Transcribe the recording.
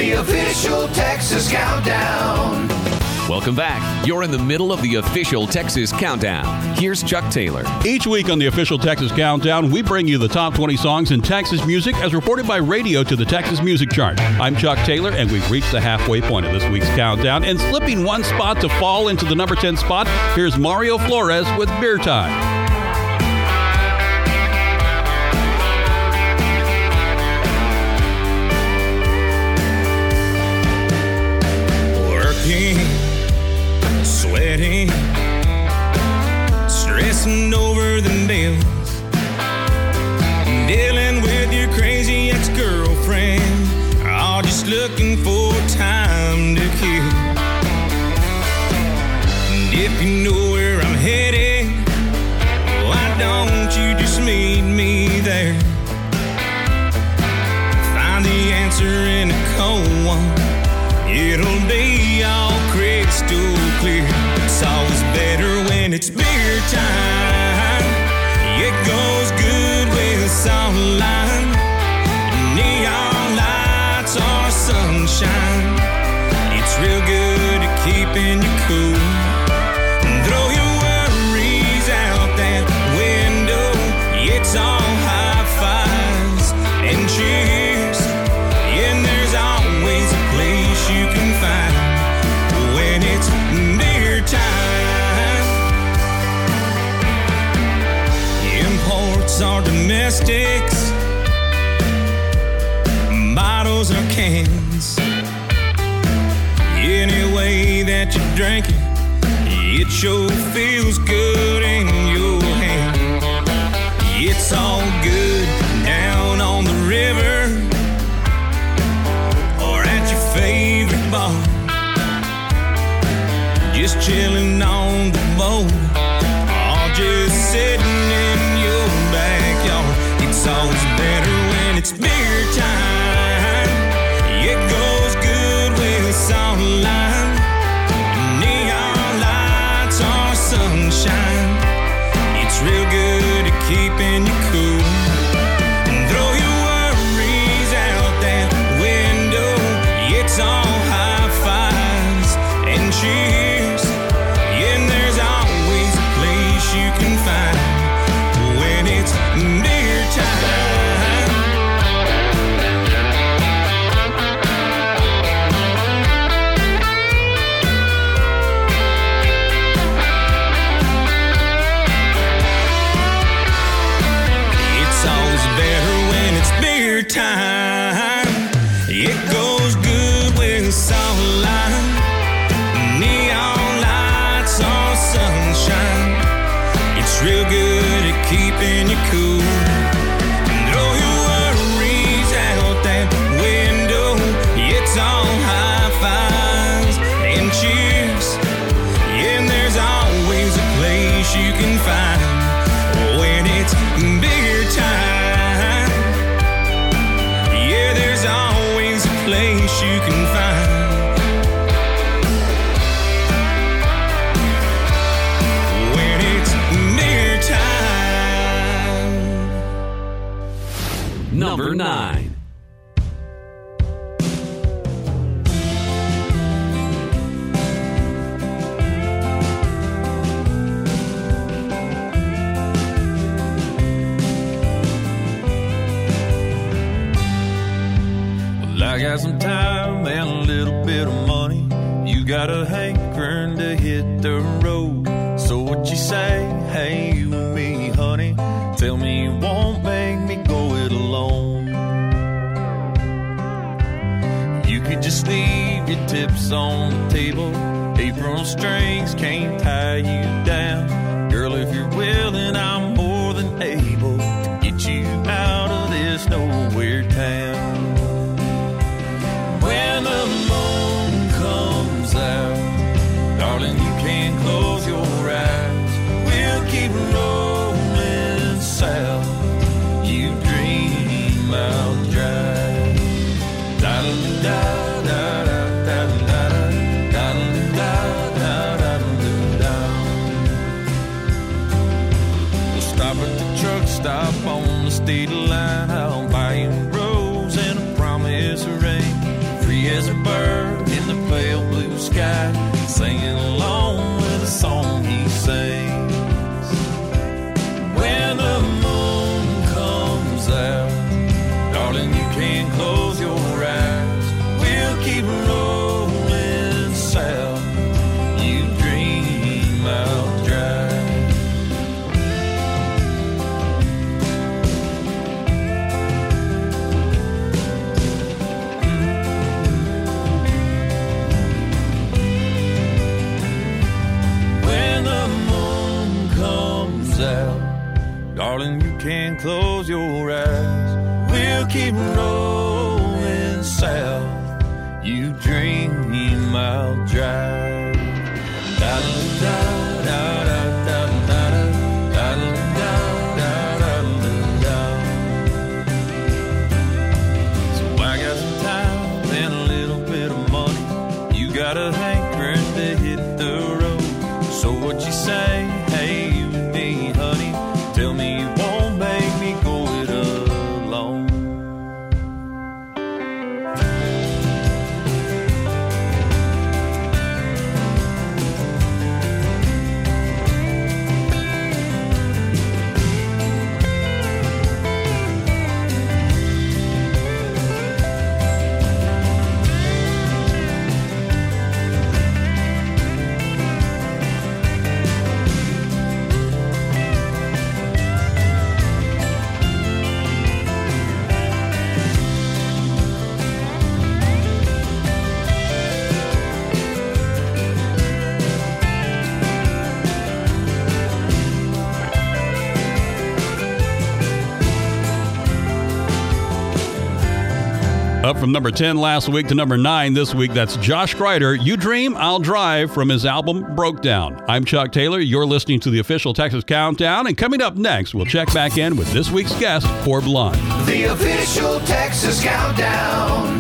the official Texas Countdown. Welcome back. You're in the middle of the official Texas Countdown. Here's Chuck Taylor. Each week on the official Texas Countdown, we bring you the top 20 songs in Texas music as reported by radio to the Texas Music Chart. I'm Chuck Taylor, and we've reached the halfway point of this week's countdown. And slipping one spot to fall into the number 10 spot, here's Mario Flores with Beer Time. Sweating, stressing over the bills, dealing with your crazy ex-girlfriend, all just looking for time to kill. And if you know where I'm headed, why don't you just meet me there? Find the answer in a cold one. It'll be all crystal clear. It's always better when it's beer time. It goes good with a salt line. Neon lights or sunshine. It's real good at keeping you cool. Throw your worries out that window. It's all high fives and cheers. And there's always a place you can find when it's beer time. Imports or domestics, bottles or cans, any way that you drink it, it sure feels good in your hand. It's all good down on the river or at your favorite bar, just chilling on the boat, or just sitting in your backyard. It's always better when it's beer time. It goes good with a salt line, neon lights or sunshine. It's real good at keeping you cool. Throw your worries out that window. It's all high fives and cheers. And there's always a place you can find when it's beer time. It's always better when it's beer time. It goes good with a salt line, neon lights or sunshine. It's real good at keeping you cool. Throw your worries out that window. It's all high fives and cheers. And there's always a place you can find when it's beer time. Yeah, there's always a place you can find when it's beer time. Number 9. I got some time and a little bit of money. You got a hankering to hit the road. So what you say? Hey, you and me, honey. Tell me you won't make me go it alone. You could just leave your tips on the table. Apron strings can't tie you down. Girl, if you're willing, I'm more than able to get you out of this nowhere town. When the moon comes out, darling, you can close your eyes. We'll keep rolling south. You dream I'll drive. We'll stop at the truck stop on the state line. I'll buy you a rose and a promise ring. free as a bird in the pale blue sky, singing along with a song he sings. When the moon comes out, darling, you can close your eyes. We'll keep rolling south. You dream I'll drive. When the moon comes out, darling, you can close your eyes. We'll keep rolling south. You dream I'll drive. So I got some time and a little bit of money. You got a hankering to hit the road. So what you say? Hey, you and me, honey. Tell me you won't make me go it alone. Up from number 10 last week to number 9 this week, that's Josh Greider, You Dream, I'll Drive, from his album Broke Down. I'm Chuck Taylor. You're listening to the official Texas Countdown, and coming up next, we'll check back in with this week's guest, Forbes Lund. The official Texas Countdown.